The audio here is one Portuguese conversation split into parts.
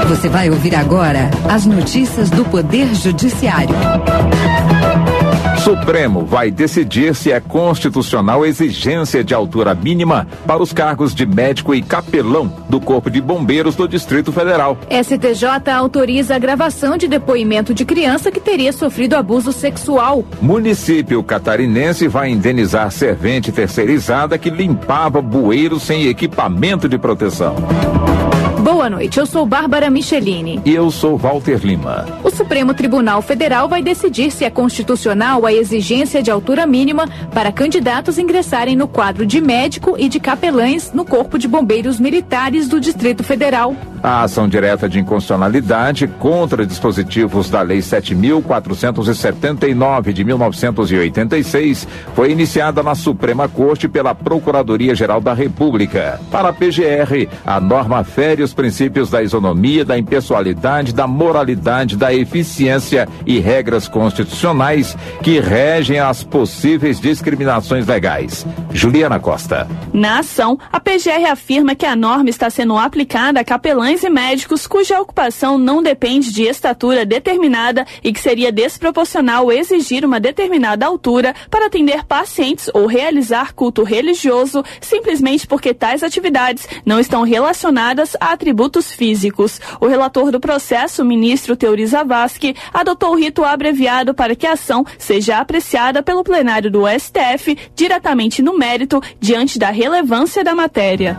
Você vai ouvir agora as notícias do Poder Judiciário. Supremo vai decidir se é constitucional exigência de altura mínima para os cargos de médico e capelão do Corpo de Bombeiros do Distrito Federal. STJ autoriza a gravação de depoimento de criança que teria sofrido abuso sexual. Município catarinense vai indenizar servente terceirizada que limpava bueiros sem equipamento de proteção. Boa noite, eu sou Bárbara Michelini. E eu sou Walter Lima. O Supremo Tribunal Federal vai decidir se é constitucional a exigência de altura mínima para candidatos ingressarem no quadro de médico e de capelães no Corpo de Bombeiros Militares do Distrito Federal. A ação direta de inconstitucionalidade contra dispositivos da Lei 7.479 de 1986 foi iniciada na Suprema Corte pela Procuradoria-Geral da República. Para a PGR, a norma fere os princípios da isonomia, da impessoalidade, da moralidade, da eficiência e regras constitucionais que regem as possíveis discriminações legais. Juliana Costa. Na ação, a PGR afirma que a norma está sendo aplicada a capelães e médicos cuja ocupação não depende de estatura determinada e que seria desproporcional exigir uma determinada altura para atender pacientes ou realizar culto religioso simplesmente porque tais atividades não estão relacionadas a atributos físicos. O relator do processo, o ministro Teori Zavascki, adotou o rito abreviado para que a ação seja apreciada pelo plenário do STF diretamente no mérito diante da relevância da matéria.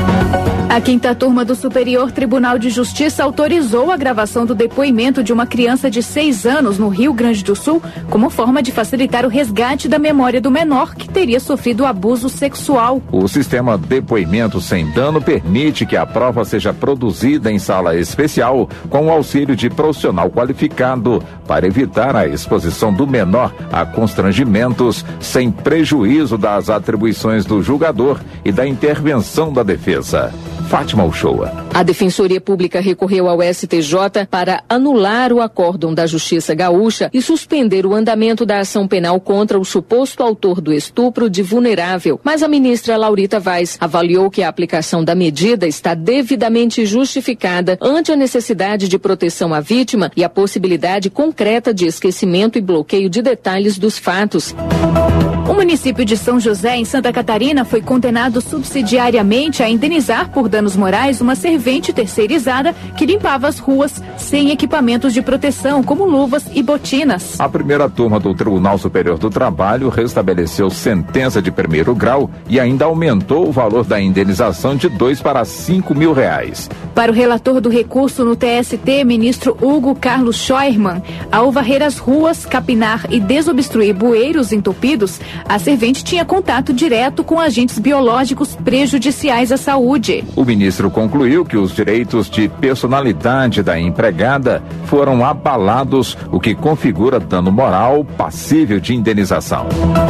A quinta turma do Superior Tribunal de Justiça autorizou a gravação do depoimento de uma criança de 6 anos no Rio Grande do Sul como forma de facilitar o resgate da memória do menor que teria sofrido abuso sexual. O sistema Depoimento Sem Dano permite que a prova seja produzida em sala especial com o auxílio de profissional qualificado para evitar a exposição do menor a constrangimentos sem prejuízo das atribuições do julgador e da intervenção da defesa. Fátima Uchoa. A Defensoria Pública recorreu ao STJ para anular o acórdão da Justiça Gaúcha e suspender o andamento da ação penal contra o suposto autor do estupro de vulnerável. Mas a ministra Laurita Vaz avaliou que a aplicação da medida está devidamente justificada ante a necessidade de proteção à vítima e a possibilidade concreta de esquecimento e bloqueio de detalhes dos fatos. O município de São José, em Santa Catarina, foi condenado subsidiariamente a indenizar por danos morais uma servente terceirizada que limpava as ruas sem equipamentos de proteção, como luvas e botinas. A primeira turma do Tribunal Superior do Trabalho restabeleceu sentença de primeiro grau e ainda aumentou o valor da indenização de 2 para 5 mil reais. Para o relator do recurso no TST, ministro Hugo Carlos Scheuermann, ao varrer as ruas, capinar e desobstruir bueiros entupidos, a servente tinha contato direto com agentes biológicos prejudiciais à saúde. O ministro concluiu que os direitos de personalidade da empregada foram abalados, o que configura dano moral passível de indenização.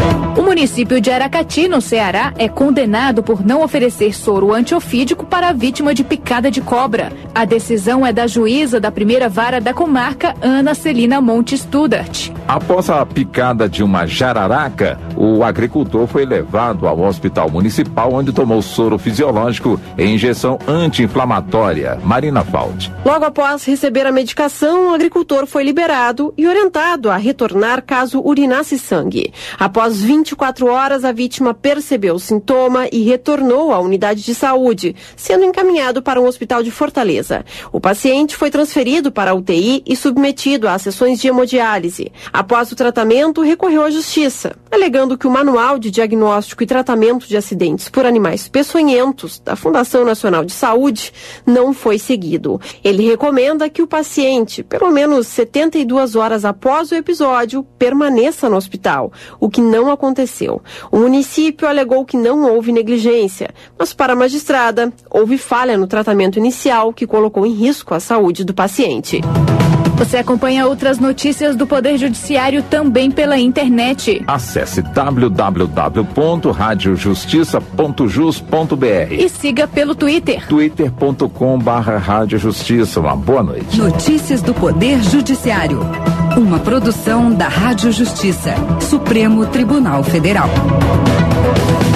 O município de Aracati, no Ceará, é condenado por não oferecer soro antiofídico para a vítima de picada de cobra. A decisão é da juíza da primeira vara da comarca, Ana Celina Monte Studart. Após a picada de uma jararaca, o agricultor foi levado ao hospital municipal, onde tomou soro fisiológico e injeção anti-inflamatória. Marina Faldi. Logo após receber a medicação, o agricultor foi liberado e orientado a retornar caso urinasse sangue. Após 24 horas, a vítima percebeu o sintoma e retornou à unidade de saúde, sendo encaminhado para um hospital de Fortaleza. O paciente foi transferido para a UTI e submetido a sessões de hemodiálise. Após o tratamento, recorreu à justiça, alegando que o Manual de Diagnóstico e Tratamento de Acidentes por Animais Peçonhentos da Fundação Nacional de Saúde não foi seguido. Ele recomenda que o paciente, pelo menos 72 horas após o episódio, permaneça no hospital, o que não aconteceu. O município alegou que não houve negligência, mas para a magistrada, houve falha no tratamento inicial que colocou em risco a saúde do paciente. Você acompanha outras notícias do Poder Judiciário também pela internet. Acesse www.radiojustiça.jus.br e siga pelo Twitter. twitter.com/radiojustiça. Uma boa noite. Notícias do Poder Judiciário. Uma produção da Rádio Justiça, Supremo Tribunal Federal.